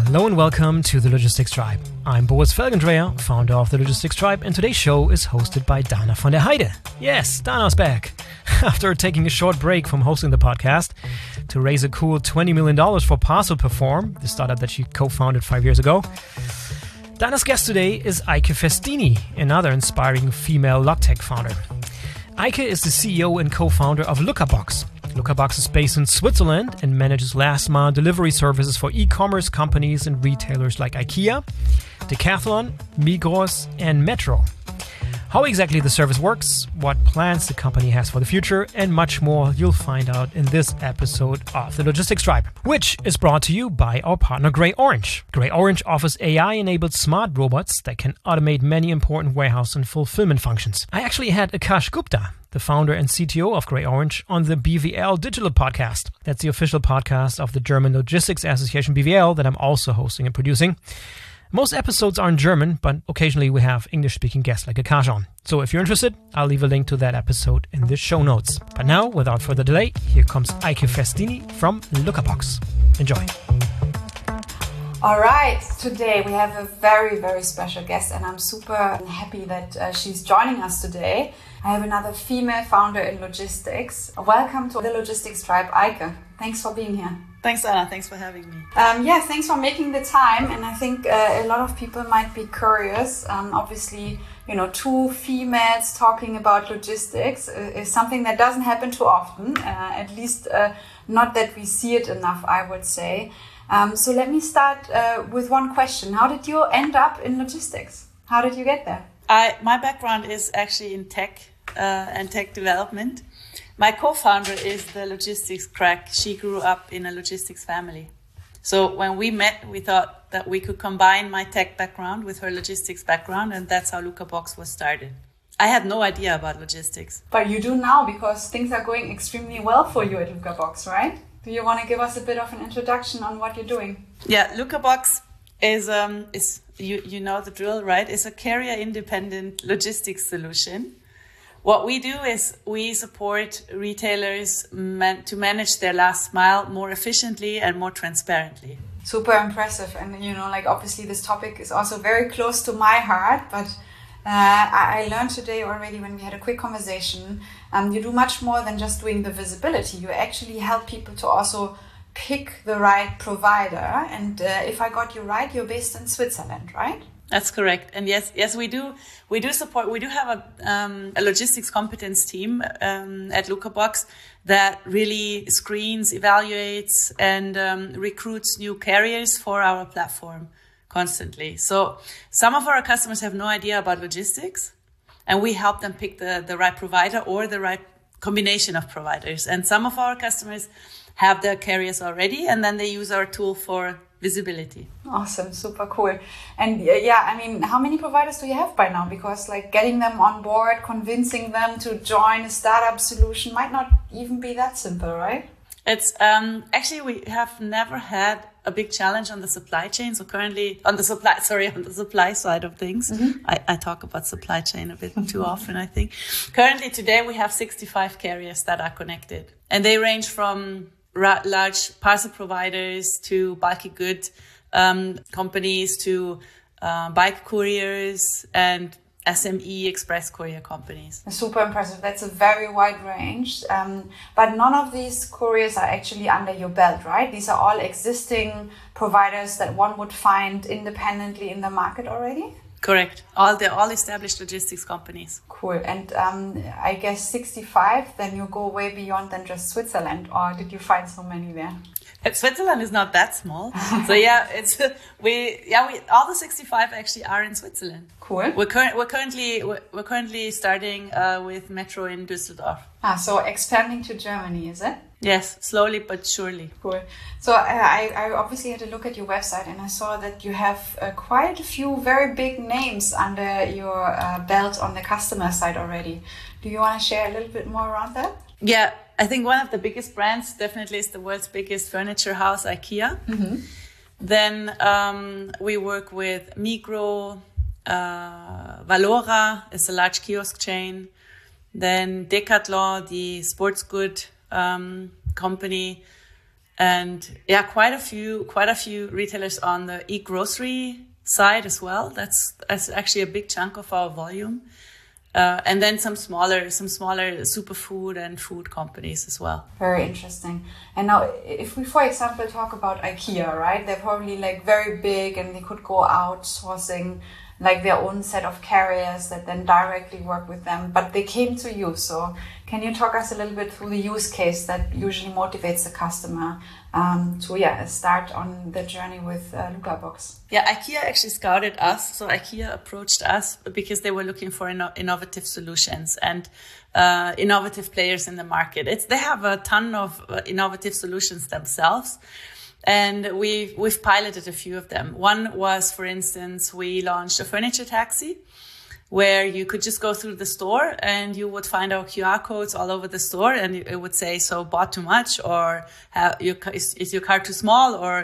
Hello and welcome to the Logistics Tribe. I'm Boaz Felgendreher, founder of the Logistics Tribe, and today's show is hosted by Dana von der Heide. Yes, Dana's back. After taking a short break from hosting the podcast to raise a cool $20 million for Parcel Perform, the startup that she co-founded 5 years ago, Dana's guest today is Eike Festini, another inspiring female logtech founder. Eike is the CEO and co-founder of Lookabox. Lookabox is based in Switzerland and manages last-mile delivery services for e-commerce companies and retailers like IKEA, Decathlon, Migros, and Metro. How exactly the service works, what plans the company has for the future, and much more you'll find out in this episode of the Logistics Tribe, which is brought to you by our partner Grey Orange. Grey Orange offers AI-enabled smart robots that can automate many important warehouse and fulfillment functions. I actually had Akash Gupta, the founder and CTO of Grey Orange, on the BVL Digital Podcast. That's the official podcast of the German Logistics Association BVL that I'm also hosting and producing. Most episodes are in German, but occasionally we have English-speaking guests like Akash on. So if you're interested, I'll leave a link to that episode in the show notes. But now, without further delay, here comes Eike Festini from Lookabox. Enjoy. All right, today we have a very, very special guest, and I'm super happy that she's joining us today. I have another female founder in logistics. Welcome to the Logistics Tribe, Eike. Thanks for being here. Thanks, Anna. Thanks for having me. Thanks for making the time. And I think a lot of people might be curious. Obviously, two females talking about logistics is something that doesn't happen too often. At least not that we see it enough, I would say. So let me start with one question. How did you end up in logistics? How did you get there? My background is actually in tech and tech development. My co-founder is the logistics crack. She grew up in a logistics family. So when we met, we thought that we could combine my tech background with her logistics background, and that's how Lookabox was started. I had no idea about logistics. But you do now, because things are going extremely well for you at Lookabox, right? Do you want to give us a bit of an introduction on what you're doing? Yeah, Lookabox is you know the drill, right? It's a carrier-independent logistics solution. What we do is we support retailers to manage their last mile more efficiently and more transparently. Super impressive. And, obviously this topic is also very close to my heart. But I learned today already when we had a quick conversation, you do much more than just doing the visibility. You actually help people to also pick the right provider. And if I got you right, you're based in Switzerland, right? That's correct. And yes, we do support. We do have a logistics competence team at Lookabox that really screens, evaluates, and recruits new carriers for our platform constantly. So some of our customers have no idea about logistics, and we help them pick the right provider or the right combination of providers. And some of our customers have their carriers already, and then they use our tool for visibility. Awesome, super cool. And how many providers do you have by now? Because getting them on board, convincing them to join a startup solution might not even be that simple, right? It's actually we have never had a big challenge on the supply chain. So currently on the supply side of things, I talk about supply chain a bit too often, I think. Currently today we have 65 carriers that are connected, and they range from large parcel providers to bulky good companies to bike couriers and SME express courier companies. Super impressive. That's a very wide range. But none of these couriers are actually under your belt, right? These are all existing providers that one would find independently in the market already? Correct. They're all established logistics companies. Cool. And I guess 65, then you go way beyond than just Switzerland, or did you find so many there? Switzerland is not that small. So all the 65 actually are in Switzerland. Cool. We're currently starting with Metro in Düsseldorf. So expanding to Germany, is it? Yes, slowly but surely. Cool. So I obviously had a look at your website, and I saw that you have quite a few very big names under your belt on the customer side already. Do you want to share a little bit more around that? Yeah, I think one of the biggest brands definitely is the world's biggest furniture house, IKEA. Mm-hmm. Then we work with Migros, Valora is a large kiosk chain. Then Decathlon, the sports good company. And yeah, quite a few retailers on the e-grocery side as well. That's actually a big chunk of our volume. And then some smaller superfood and food companies as well. Very interesting. And now, if we, for example, talk about IKEA, right? They're probably like very big, and they could go outsourcing like their own set of carriers that then directly work with them. But they came to you. So can you talk us a little bit through the use case that usually motivates the customer to start on the journey with Lucabox? Yeah, IKEA actually scouted us. So IKEA approached us because they were looking for innovative solutions and innovative players in the market. They have a ton of innovative solutions themselves. And we've piloted a few of them. One was, for instance, we launched a furniture taxi where you could just go through the store and you would find our QR codes all over the store, and it would say, so bought too much, or is your car too small, or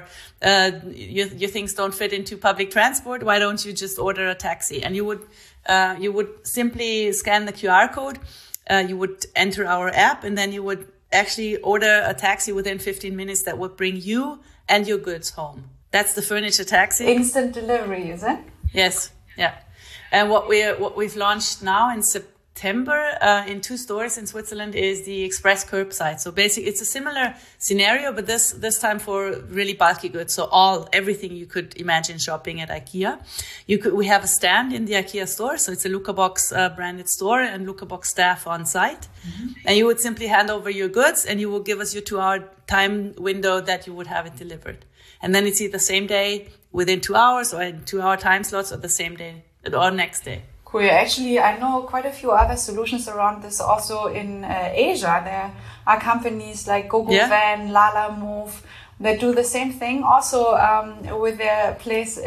your things don't fit into public transport. Why don't you just order a taxi? And you would simply scan the QR code. You would enter our app, and then you would actually order a taxi within 15 minutes that would bring you and your goods home. That's the furniture taxi. Instant delivery, is it? Yes. Yeah. And what we've launched now in September in 2 stores in Switzerland is the express curbside. So basically it's a similar scenario, but this time for really bulky goods. So everything you could imagine shopping at IKEA. We have a stand in the IKEA store. So it's a Lucabox branded store and Lucabox staff on site. Mm-hmm. And you would simply hand over your goods and you will give us your 2-hour time window that you would have it delivered. And then it's either same day within 2 hours or in 2-hour time slots, or the same day or next day. Cool. Actually, I know quite a few other solutions around this also in Asia. There are companies like GoGoVan, Lalamove that do the same thing also with their place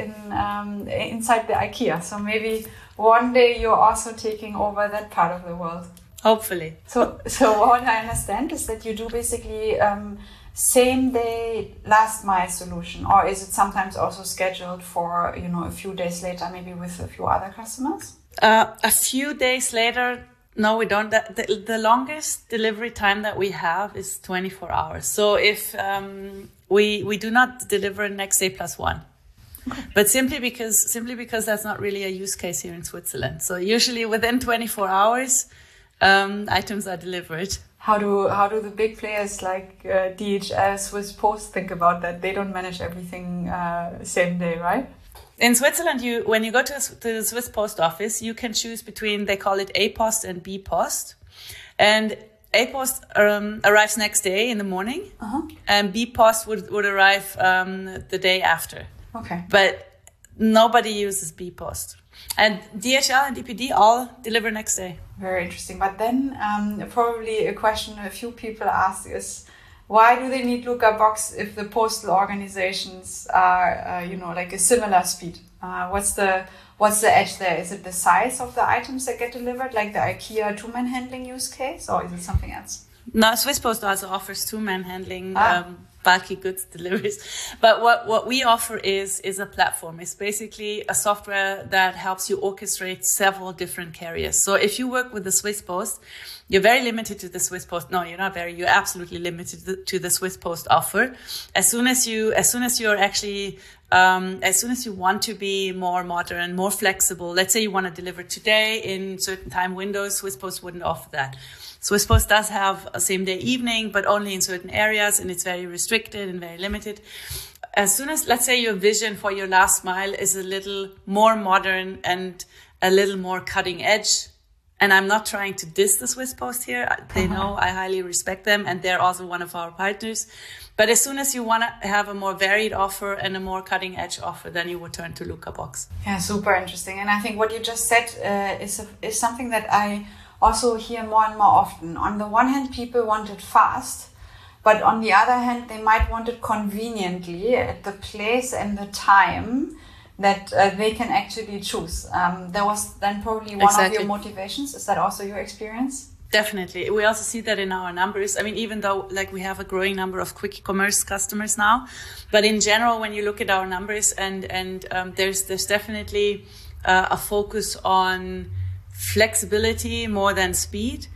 inside the IKEA. So maybe one day you're also taking over that part of the world. Hopefully. So what I understand is that you do basically same day last mile solution, or is it sometimes also scheduled for a few days later, maybe with a few other customers? A few days later, no, we don't. The longest delivery time that we have is 24 hours. So if we do not deliver next day plus one. Okay. But simply because that's not really a use case here in Switzerland. So usually within 24 hours, items are delivered. How do the big players like DHL, Swiss Post think about that? They don't manage everything same day, right? In Switzerland, when you go to the Swiss Post Office, you can choose between, they call it A Post and B Post. And A Post arrives next day in the morning, and B Post would arrive the day after. Okay. But nobody uses B Post. And DHL and DPD all deliver next day. Very interesting. But then probably a question a few people ask is, why do they need Lucabox if the postal organizations are, like a similar speed? What's the edge there? Is it the size of the items that get delivered, like the IKEA 2-man handling use case, or is it something else? No, Swiss Post also offers 2-man handling bulky goods deliveries. But what we offer is a platform. It's basically a software that helps you orchestrate several different carriers. So if you work with the Swiss Post, you're very limited to the Swiss Post. No, you're not very. You're absolutely limited to the Swiss Post offer. As soon as you want to be more modern, more flexible, let's say you want to deliver today in certain time windows, Swiss Post wouldn't offer that. Swiss Post does have a same day evening, but only in certain areas, and it's very restricted and very limited. As soon as, let's say, your vision for your last mile is a little more modern and a little more cutting edge, and I'm not trying to diss the Swiss Post here. They know I highly respect them, and they're also one of our partners. But as soon as you want to have a more varied offer and a more cutting edge offer, then you would turn to Lucabox. Yeah, super interesting. And I think what you just said is something that I also hear more and more often. On the one hand, people want it fast, but on the other hand, they might want it conveniently at the place and the time that they can actually choose. That was then probably one of your motivations. Is that also your experience? Definitely. We also see that in our numbers. I mean, even though we have a growing number of quick commerce customers now, but in general, when you look at our numbers and there's definitely a focus on flexibility more than speed.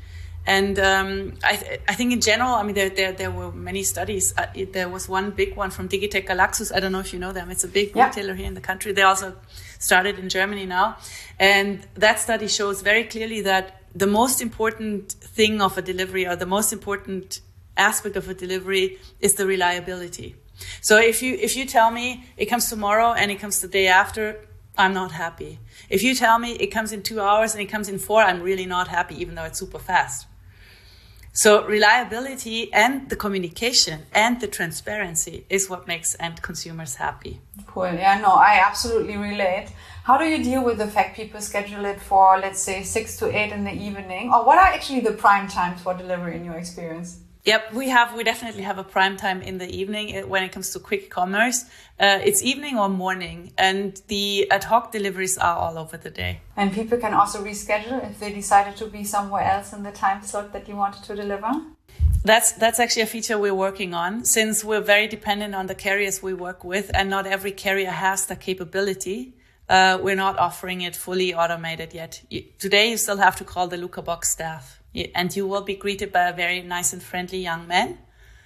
And I think in general, I mean, there were many studies. There was one big one from Digitec Galaxus. I don't know if you know them. It's a big retailer here in the country. They also started in Germany now. And that study shows very clearly that the most important thing of a delivery, or the most important aspect of a delivery, is the reliability. So if you tell me it comes tomorrow and it comes the day after, I'm not happy. If you tell me it comes in 2 hours and it comes in 4, I'm really not happy, even though it's super fast. So reliability and the communication and the transparency is what makes end consumers happy. Cool. Yeah, no, I absolutely relate. How do you deal with the fact people schedule it for, let's say, 6 to 8 in the evening? Or what are actually the prime times for delivery in your experience? Yep, we definitely have a prime time in the evening when it comes to quick commerce. It's evening or morning, and the ad hoc deliveries are all over the day. And people can also reschedule if they decided to be somewhere else in the time slot that you wanted to deliver? That's actually a feature we're working on, since we're very dependent on the carriers we work with, and not every carrier has the capability. We're not offering it fully automated yet. Today, you still have to call the Lucabox staff. And you will be greeted by a very nice and friendly young man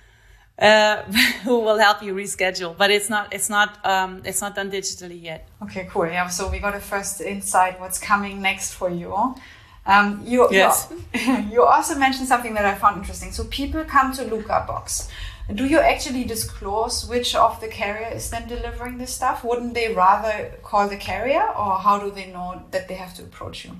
who will help you reschedule. But it's not done digitally yet. Okay, cool. Yeah, so we got a first insight what's coming next for you. Yes. You also mentioned something that I found interesting. So people come to Lucabox. Do you actually disclose which of the carrier is then delivering this stuff? Wouldn't they rather call the carrier, or how do they know that they have to approach you?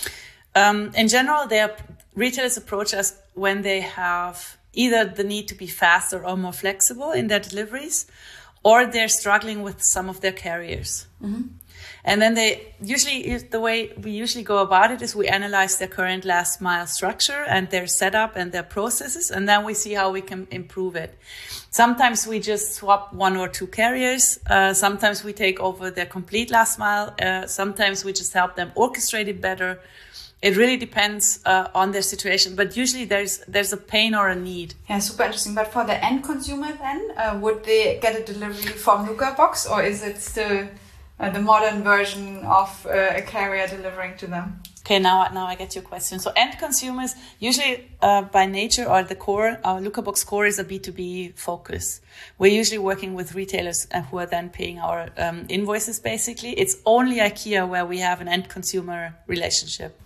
In general, retailers approach us when they have either the need to be faster or more flexible in their deliveries, or they're struggling with some of their carriers. Mm-hmm. And then the way we usually go about it is we analyze their current last mile structure and their setup and their processes, and then we see how we can improve it. Sometimes we just swap 1 or 2 carriers. Sometimes we take over their complete last mile. Sometimes we just help them orchestrate it better. It really depends on their situation, but usually there's a pain or a need. Yeah, super interesting. But for the end consumer then, would they get a delivery from Lucabox, or is it still the modern version of a carrier delivering to them? Okay, now I get your question. So end consumers, usually by nature or the core, our Lucabox core is a B2B focus. We're usually working with retailers who are then paying our invoices, basically. It's only IKEA where we have an end consumer relationship.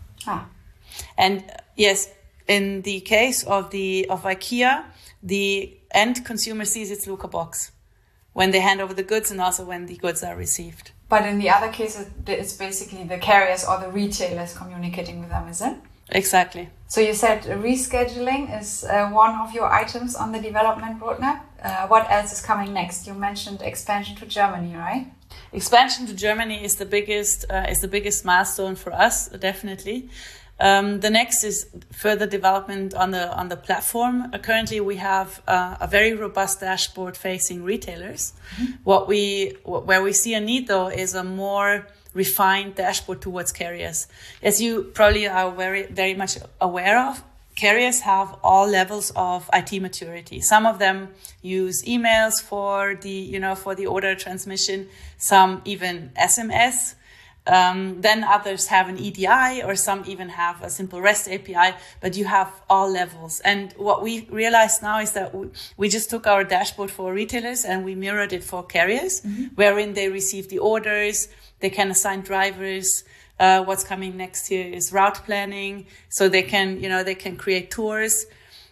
And yes, in the case of IKEA, the end consumer sees its Lucabox when they hand over the goods and also when the goods are received. But in the other cases, it's basically the carriers or the retailers communicating with them, is it? Exactly. So you said rescheduling is one of your items on the development roadmap. What else is coming next? You mentioned expansion to Germany, right? Expansion to Germany is the biggest milestone for us, definitely. The next is further development on the platform. Currently, we have a very robust dashboard facing retailers. Mm-hmm. Where we see a need, though, is a more refined dashboard towards carriers. As you probably are very, very much aware of, carriers have all levels of IT maturity. Some of them use emails for the order transmission, some even SMS. Then others have an EDI, or some even have a simple REST API, but you have all levels. And what we realized now is that we just took our dashboard for retailers and we mirrored it for carriers, mm-hmm. wherein they receive the orders, they can assign drivers. What's coming next here is route planning, so they can create tours.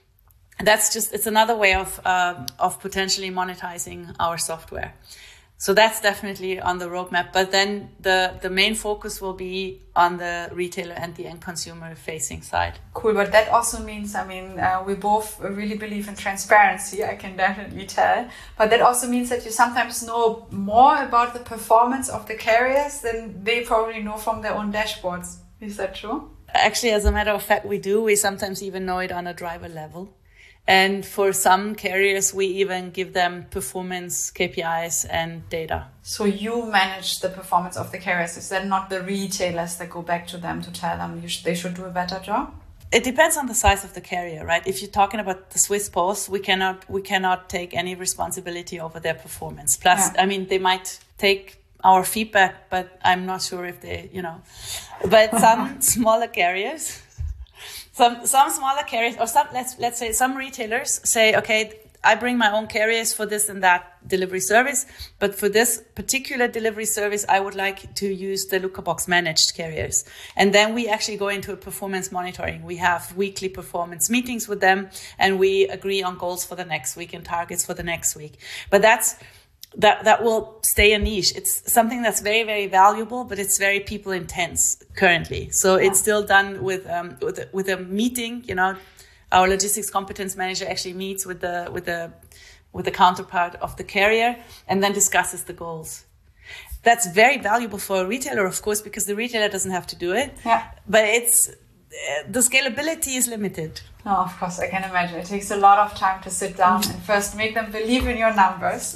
It's another way of potentially monetizing our software. So that's definitely on the roadmap. But then the main focus will be on the retailer and the end consumer facing side. Cool, but that also means, we both really believe in transparency, I can definitely tell. But that also means that you sometimes know more about the performance of the carriers than they probably know from their own dashboards. Is that true? Actually, as a matter of fact, we do. We sometimes even know it on a driver level. And for some carriers, we even give them performance KPIs and data. So you manage the performance of the carriers. Is that not the retailers that go back to them to tell them they should do a better job? It depends on the size of the carrier, right? If you're talking about the Swiss Post, we cannot take any responsibility over their performance. Plus, yeah. They might take our feedback, but I'm not sure if they, But some smaller carriers... some smaller carriers, or some let's say some retailers say, okay, I bring my own carriers for this and that delivery service, but for this particular delivery service, I would like to use the Lucabox managed carriers. And then we actually go into a performance monitoring. We have weekly performance meetings with them, and we agree on goals for the next week and targets for the next week. But that will stay a niche. It's something that's very, very valuable, but it's very people intense currently. So it's still done with a meeting. You know, our logistics competence manager actually meets with the counterpart of the carrier and then discusses the goals. That's very valuable for a retailer, of course, because the retailer doesn't have to do it. Yeah. But the scalability is limited. No, of course, I can imagine. It takes a lot of time to sit down and first make them believe in your numbers.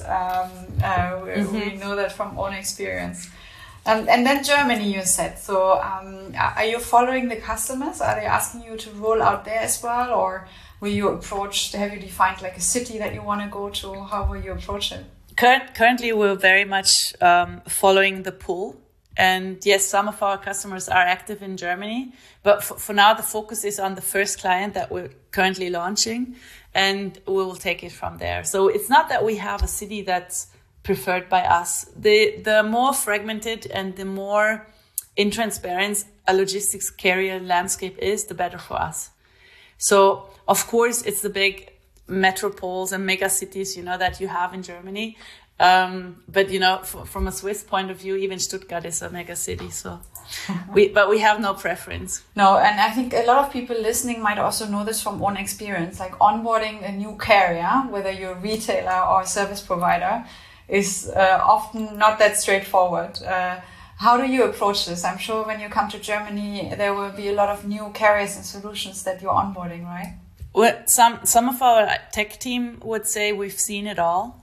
We know that from own experience. And then Germany, you said. So are you following the customers? Are they asking you to roll out there as well? Or have you defined like a city that you want to go to? How will you approach it? Currently, we're very much following the pool. And yes, some of our customers are active in Germany, but for now, the focus is on the first client that we're currently launching, and we will take it from there. So it's not that we have a city that's preferred by us. The more fragmented and the more intransparent a logistics carrier landscape is, the better for us. So of course, it's the big metropoles and mega cities, that you have in Germany. But from a Swiss point of view, even Stuttgart is a mega city. So we have no preference. No, and I think a lot of people listening might also know this from own experience. Like onboarding a new carrier, whether you're a retailer or a service provider, is often not that straightforward. How do you approach this? I'm sure when you come to Germany, there will be a lot of new carriers and solutions that you're onboarding, right? Well, some of our tech team would say we've seen it all.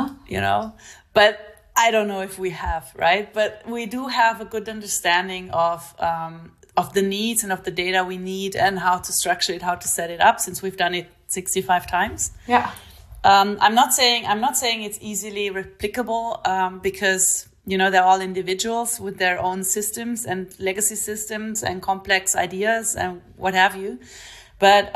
But I don't know if we have, right? But we do have a good understanding of the needs and of the data we need and how to structure it, how to set it up, since we've done it 65 times. Yeah. I'm not saying it's easily replicable because they're all individuals with their own systems and legacy systems and complex ideas and what have you. But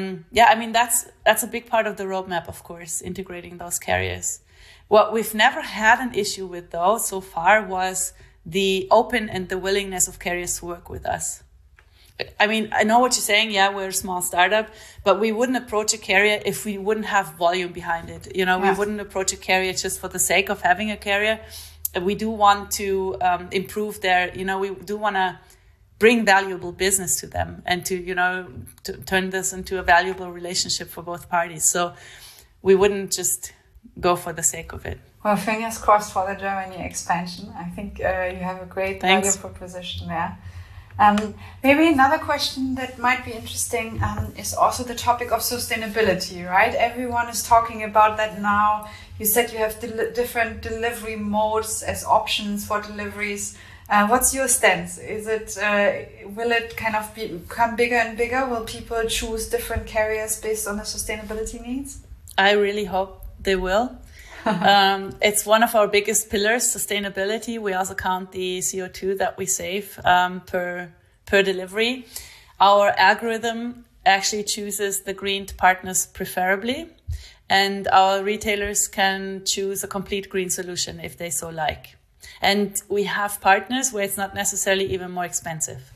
that's a big part of the roadmap, of course, integrating those carriers. What we've never had an issue with, though, so far was the open and the willingness of carriers to work with us. I mean, I know what you're saying. Yeah, we're a small startup, but we wouldn't approach a carrier if we wouldn't have volume behind it. We wouldn't approach a carrier just for the sake of having a carrier. We do want to improve we do want to bring valuable business to them and to turn this into a valuable relationship for both parties. So we wouldn't just go for the sake of it. Well, fingers crossed for the Germany expansion. I think you have a great value proposition there. Maybe another question that might be interesting is also the topic of sustainability, right? Everyone is talking about that now. You said you have different delivery modes as options for deliveries. What's your stance? Is it will it kind of become bigger and bigger? Will people choose different carriers based on the sustainability needs? I really hope they will. It's one of our biggest pillars, sustainability. We also count the CO2 that we save per delivery. Our algorithm actually chooses the green partners preferably, and our retailers can choose a complete green solution if they so like. And we have partners where it's not necessarily even more expensive.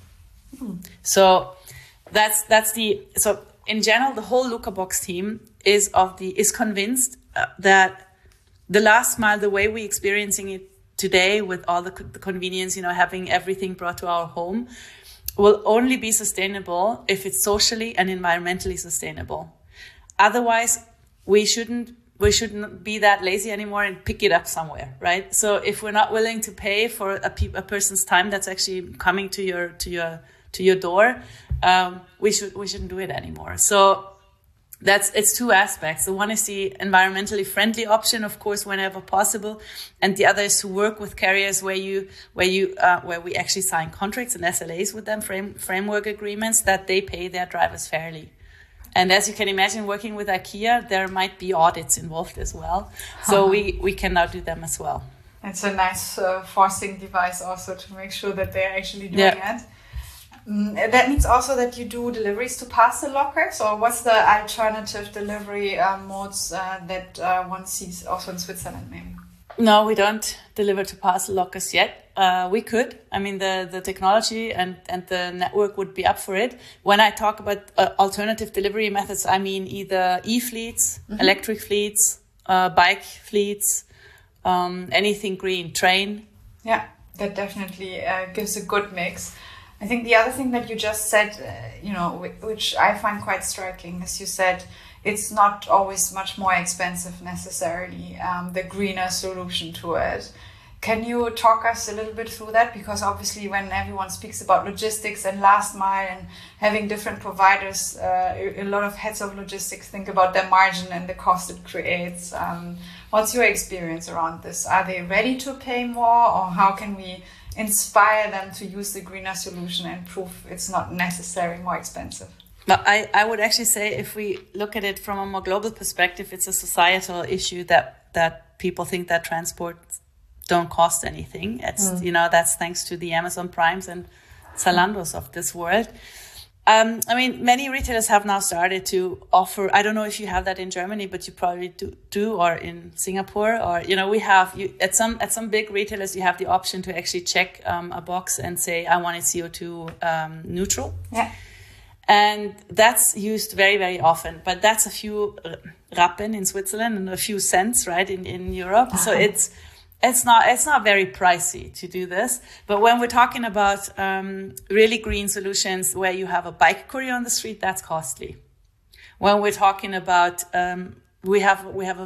So so in general, the whole Lucabox team is convinced that the last mile, the way we're experiencing it today with all the convenience, having everything brought to our home, will only be sustainable if it's socially and environmentally sustainable. Otherwise, we shouldn't be that lazy anymore and pick it up somewhere, right? So if we're not willing to pay for a person's time that's actually coming to your door, we shouldn't do it anymore. So it's two aspects. The one is the environmentally friendly option, of course, whenever possible, and the other is to work with carriers where we actually sign contracts and SLAs with them, framework agreements, that they pay their drivers fairly. And as you can imagine, working with IKEA, there might be audits involved as well. So we can now do them as well. It's a nice forcing device also to make sure that they're actually doing it. That means also that you do deliveries to parcel lockers, or what's the alternative delivery modes that one sees also in Switzerland maybe? No, we don't deliver to parcel lockers yet. We could. I mean, the technology and the network would be up for it. When I talk about alternative delivery methods, I mean either e-fleets, electric fleets, bike fleets, anything green, train. Yeah, that definitely gives a good mix. I think the other thing that you just said, which I find quite striking, is you said it's not always much more expensive necessarily, the greener solution to it. Can you talk us a little bit through that? Because obviously when everyone speaks about logistics and last mile and having different providers, a lot of heads of logistics think about their margin and the cost it creates. What's your experience around this? Are they ready to pay more, or how can we inspire them to use the greener solution and prove it's not necessarily more expensive? But I would actually say, if we look at it from a more global perspective, it's a societal issue that people think that transport don't cost anything. It's that's thanks to the Amazon Primes and Zalandos of this world. I mean, many retailers have now started to offer, I don't know if you have that in Germany, but you probably do or in Singapore, or, we have, at some big retailers, you have the option to actually check a box and say, I want it CO2 neutral. Yeah. And that's used very, very often, but that's a few Rappen in Switzerland and a few cents, right, in Europe. So it's not very pricey to do this. But when we're talking about really green solutions where you have a bike courier on the street, that's costly. When we're talking about we have a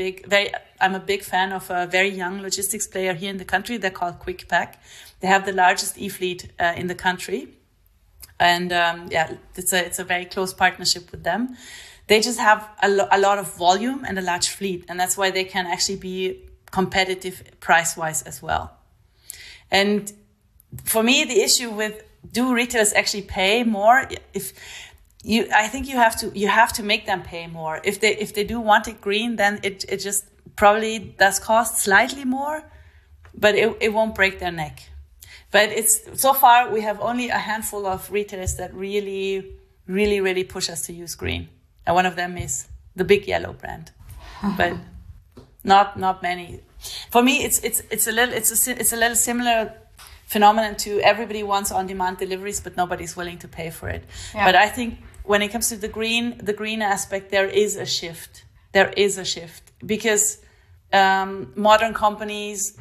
I'm a big fan of a very young logistics player here in the country. They're called QuickPack. They have the largest e-fleet in the country. And it's a very close partnership with them. They just have a lot of volume and a large fleet, and that's why they can actually be competitive price-wise as well. And for me, the issue with, do retailers actually pay more? I think you have to make them pay more. If they do want it green, then it just probably does cost slightly more, but it won't break their neck. But so far we have only a handful of retailers that really, really, really push us to use green. And one of them is the Big Yellow brand, but not many. For me, it's a little similar phenomenon to everybody wants on-demand deliveries, but nobody's willing to pay for it. Yeah. But I think when it comes to the green aspect, there is a shift. Because modern companies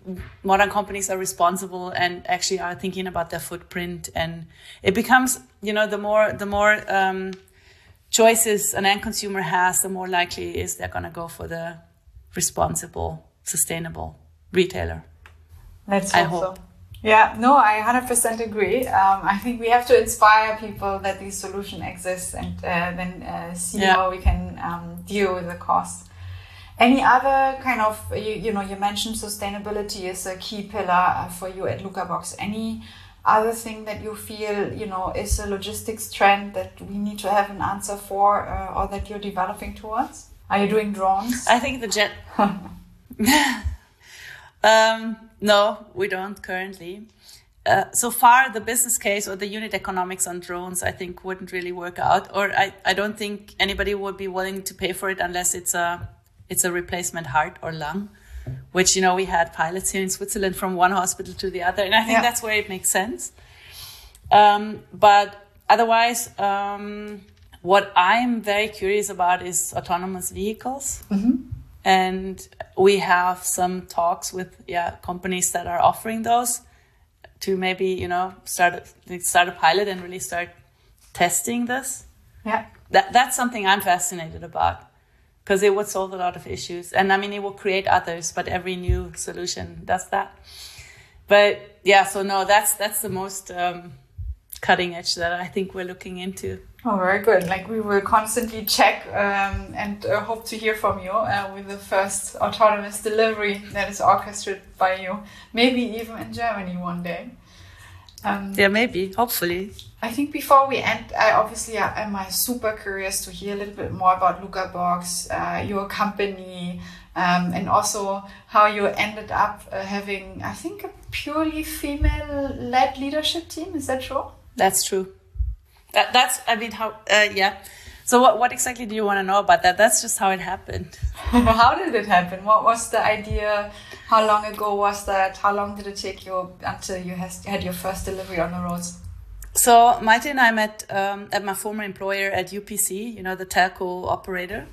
are responsible and actually are thinking about their footprint, and it becomes, the more choices an end consumer has, the more likely is they're going to go for the responsible, sustainable retailer. Let's hope so. Yeah, no, I 100% agree. I think we have to inspire people that these solutions exist, and then see how we can deal with the costs. Any other kind of, you mentioned sustainability is a key pillar for you at Lucabox. Any other thing that you feel, is a logistics trend that we need to have an answer for, or that you're developing towards? Are you doing drones? I think no, we don't currently. So far, the business case or the unit economics on drones, I think, wouldn't really work out. Or I don't think anybody would be willing to pay for it unless it's a replacement heart or lung, which, we had pilots here in Switzerland from one hospital to the other. And I think that's where it makes sense. But otherwise, what I'm very curious about is autonomous vehicles. Mm-hmm. And we have some talks with companies that are offering those to maybe, start a pilot and really start testing this. Yeah. That's something I'm fascinated about, because it would solve a lot of issues. And I mean, it will create others, but every new solution does that. But so no, that's the most cutting edge that I think we're looking into. Oh, very good. We will constantly check and hope to hear from you with the first autonomous delivery that is orchestrated by you. Maybe even in Germany one day. Maybe, hopefully. I think before we end, I obviously am super curious to hear a little bit more about Lucabox, your company, and also how you ended up having, I think, a purely female-led leadership team. Is that true? That's true. That's, I mean, how, yeah. So what exactly do you want to know about that? That's just how it happened. How did it happen? What was the idea? How long ago was that? How long did it take you until you had your first delivery on the roads? So Maite and I met at my former employer at UPC, the telco operator.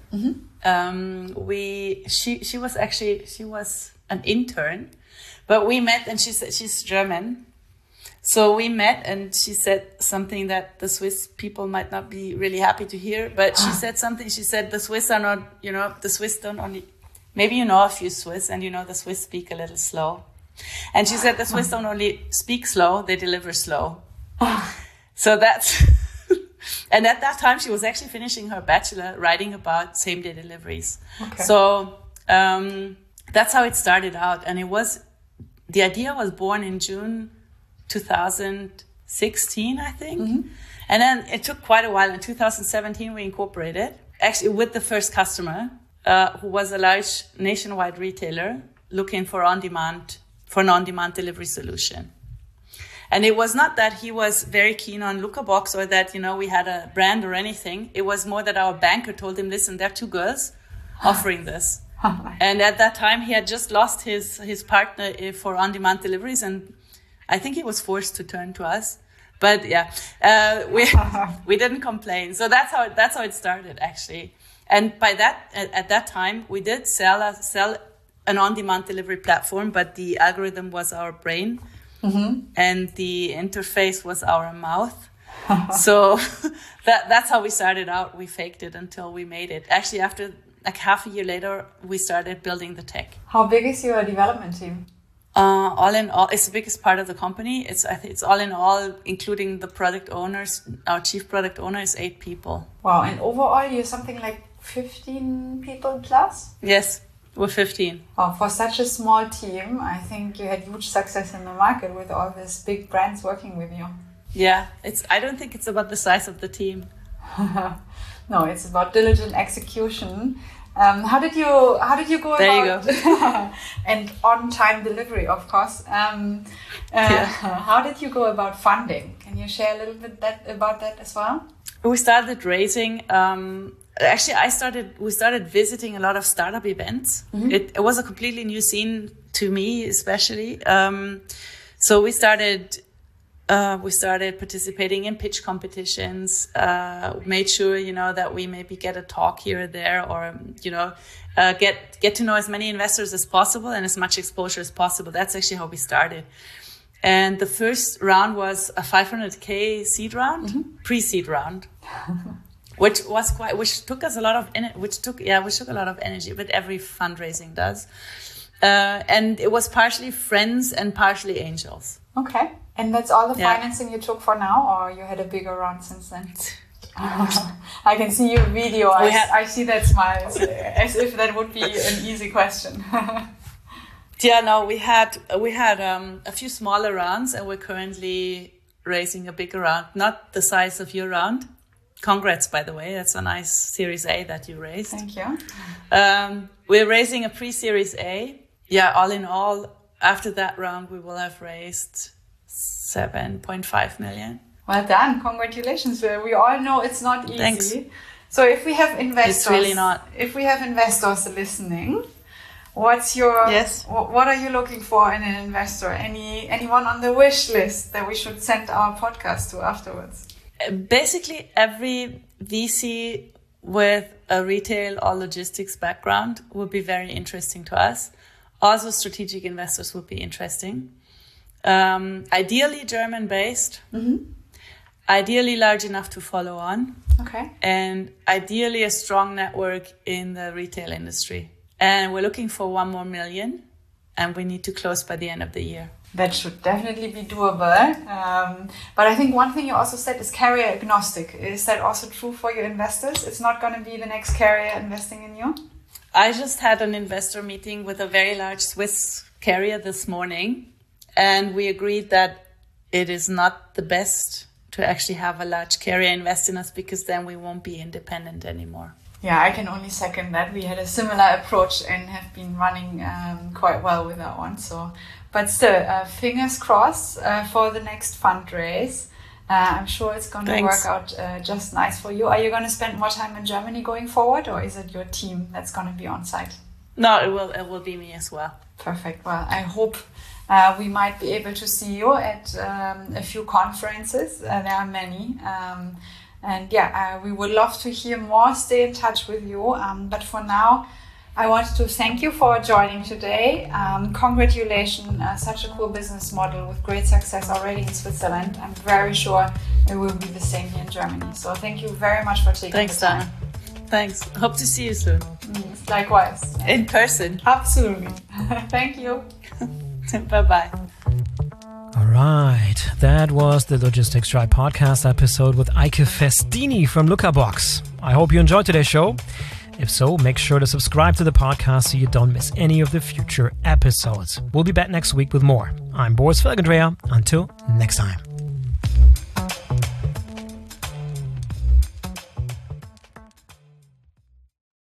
She was an intern, but we met, and she said she's German. So we met, and she said something that the Swiss people might not be really happy to hear, but she said something. She said the Swiss are not, the Swiss don't only, maybe you know a few Swiss, and the Swiss speak a little slow. And she said the Swiss don't only speak slow, they deliver slow. So that's, and at that time she was actually finishing her bachelor writing about same-day deliveries. Okay. So that's how it started out. And the idea was born in June 2016, I think. And then it took quite a while. In 2017, we incorporated, actually with the first customer, who was a large nationwide retailer looking for an on-demand delivery solution. And it was not that he was very keen on Lucabox or that, we had a brand or anything. It was more that our banker told him, listen, there are two girls offering this. And at that time, he had just lost his partner for on-demand deliveries, and I think he was forced to turn to us. But yeah, we didn't complain. So that's how it started, actually. And by that, at that time, we did sell an on-demand delivery platform, but the algorithm was our brain. And the interface was our mouth. So that's how we started out. We faked it until we made it. Actually, after like half a year later, we started building the tech. How big is your development team? All in all, it's the biggest part of the company. I think it's all in all, including the product owners. Our chief product owner is 8 people. Wow. And overall, you're something like 15 people plus? Yes. We're 15. Oh, for such a small team, I think you had huge success in the market with all these big brands working with you. Yeah, I don't think it's about the size of the team. No, it's about diligent execution. How did you go about? There you go. And on-time delivery, of course. How did you go about funding? Can you share a little bit about that as well? We started raising. Actually, we started visiting a lot of startup events. It was a completely new scene to me, especially. So we started participating in pitch competitions, made sure, that we maybe get a talk here or there, or, get to know as many investors as possible and as much exposure as possible. That's actually how we started. And the first round was a 500K seed round, pre-seed round. Which took us a lot of which took a lot of energy, but every fundraising does. And it was partially friends and partially angels. Okay. And that's all the financing you took for now, or you had a bigger round since then? I can see your video. I see that smile as if that would be an easy question. Yeah, no, we had a few smaller rounds, and we're currently raising a bigger round, not the size of your round. Congrats, by the way. That's a nice Series A that you raised. Thank you. We're raising a pre-Series A. Yeah, all in all, after that round, we will have raised 7.5 million. Well done. Congratulations. We all know it's not easy. Thanks. So if we have investors... It's really not. If we have investors listening, what are you looking for in an investor? Anyone on the wish list that we should send our podcast to afterwards? Basically, every VC with a retail or logistics background would be very interesting to us. Also, strategic investors would be interesting. Ideally, German-based. Ideally, large enough to follow on. Okay. And ideally, a strong network in the retail industry. And we're looking for 1 more million, and we need to close by the end of the year. That should definitely be doable. But I think one thing you also said is carrier agnostic. Is that also true for your investors? It's not going to be the next carrier investing in you? I just had an investor meeting with a very large Swiss carrier this morning, and we agreed that it is not the best to actually have a large carrier invest in us, because then we won't be independent anymore. Yeah, I can only second that. We had a similar approach and have been running quite well with that one. But still, fingers crossed for the next fundraise. I'm sure it's going to work out just nice for you. Are you going to spend more time in Germany going forward, or is it your team that's going to be on site? No, it will be me as well. Perfect. Well, I hope we might be able to see you at a few conferences. There are many. And we would love to hear more, stay in touch with you. But for now, I wanted to thank you for joining today. Congratulations, such a cool business model with great success already in Switzerland. I'm very sure it will be the same here in Germany. So thank you very much for taking the time. Thanks, Dana. Thanks. Hope to see you soon. Likewise. In person. Absolutely. Thank you. Bye-bye. All right, that was the Logistics Tribe podcast episode with Eike Festini from Lookerbox. I hope you enjoyed today's show. If so, make sure to subscribe to the podcast so you don't miss any of the future episodes. We'll be back next week with more. I'm Boris Felgendreher. Until next time.